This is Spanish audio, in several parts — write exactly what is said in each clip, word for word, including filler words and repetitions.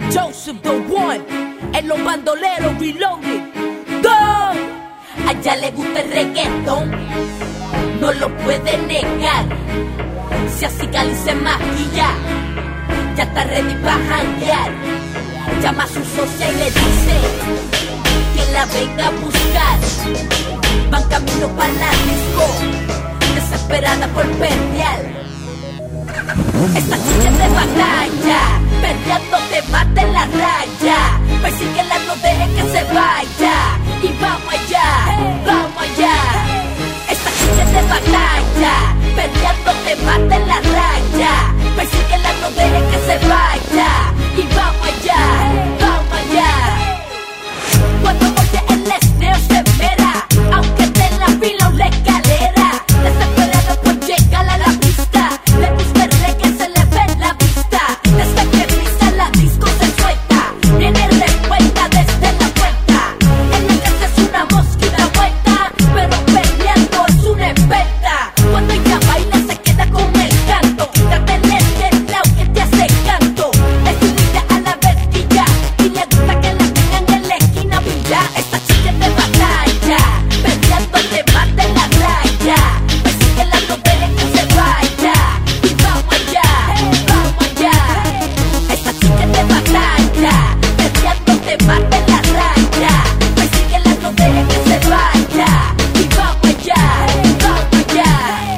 Joseph the One, en los bandoleros reloaded. Go. A ella le gusta el reggaetón, no lo puede negar. Se acicala y se maquilla, ya está ready pa' janguear. Llama a su socia y le dice que la venga a buscar. Van camino para la disco, desesperada por perrear. Esta chica es de batalla, perreando te mata en la raya. Persíguela, no deje que se vaya. Y vamos allá, vamos allá. Esta chica es de batalla, perreando te mata en la raya. Persíguela, no deje que se vaya. Y vamos allá, vamos allá. Cuando oye el esneo se mera, aunque esté en la fila o la escalera. Desesperada por llegar a la pista, le gusta el reggae, se le ve la vista. Desde que pisa la disco se suelta, viene revuelta desde la puerta. En la casa es una mosca y da vuelta, pero peleando es una experta. Cuando ella baila se queda con el canto, quítate el lado que te hace canto. Es subida a la vestilla y le gusta que la tengan en la esquina pilla. Esta chica es de batalla, peleando te mata en la raya. Persíguela, no deje que se vaya. Y vamos allá, vamos allá. Esta chica es de batalla, peleando te mata en la raya. Persíguela, no deje que se vaya. Y vamos allá, vamos allá.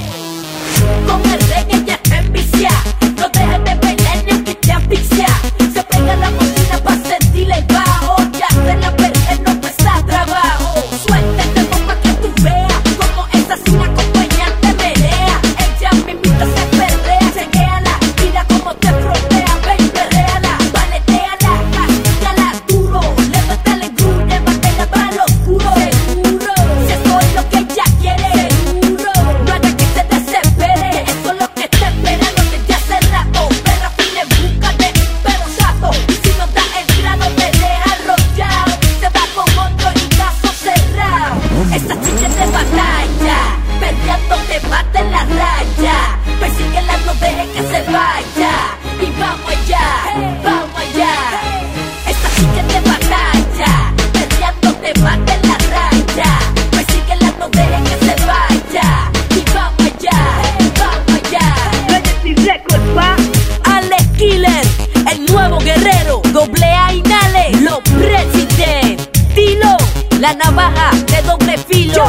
Con el reggae ya está envicia, no dejes de bailar ni aunque te asfixia. Se pega la bocina pa' sentir el bajo, ya se la perder no cuesta trabajo. Suéltate pa' que tú veas como esa sin acompañante melea. Ella mismita se perrea, chequéala, mira como te frotea, ven perréala, paletéala, castígala duro, levántale el groove, levátela para lo oscuro. Seguro, si eso es lo que ella quiere, seguro, no haga que se desespere, que eso es lo que está esperando desde hace rato. Perra fina, búscate, pero sato, y si no da el grado te deja arrollado, se va con otro y caso cerrado. Esta chica es de batalla, perreando te mata en la raya. Persíguela, no deje que se vaya. Y vamos allá, vamos allá. Esta chica es de batalla, perreando te mata en la raya. Persíguela, no deje que se vaya. Y vamos allá, vamos allá. Legacy Records pa' Alex Killer, el nuevo guerrero, doble A y Nale, los President, Tilo, la navaja de doble filo.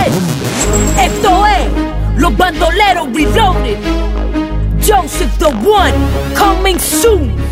Esto es los bandoleros reloaded. Joseph the One, coming soon.